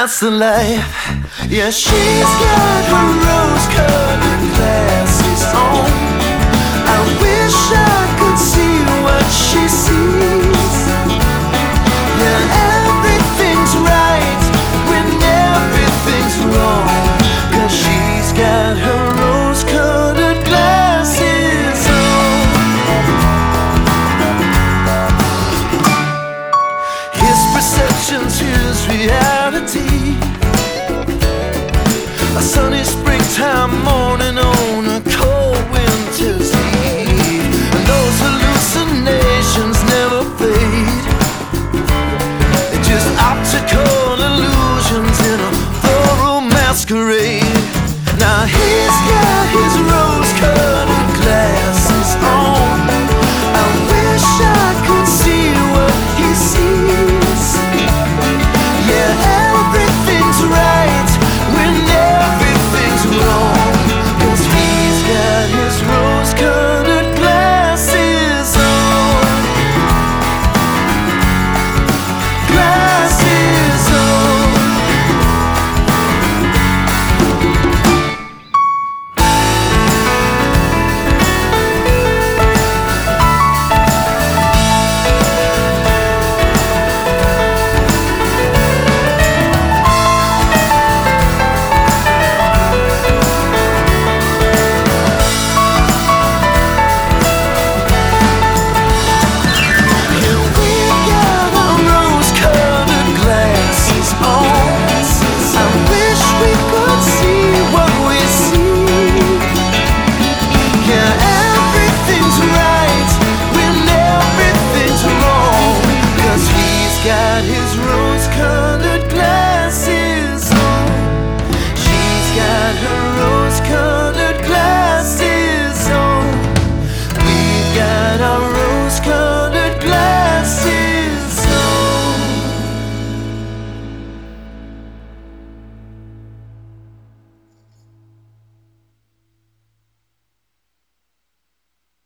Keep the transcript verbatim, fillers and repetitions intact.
that's the life. Yeah, she's got her rose-colored glasses on. I wish I could see what she sees. Yeah, everything's right when everything's wrong, 'cause she's got her rose-colored glasses on. His perception's his reality. A sunny springtime morning on a cold winter's eve, and those hallucinations never fade. They're just optical illusions in a thorough masquerade. Now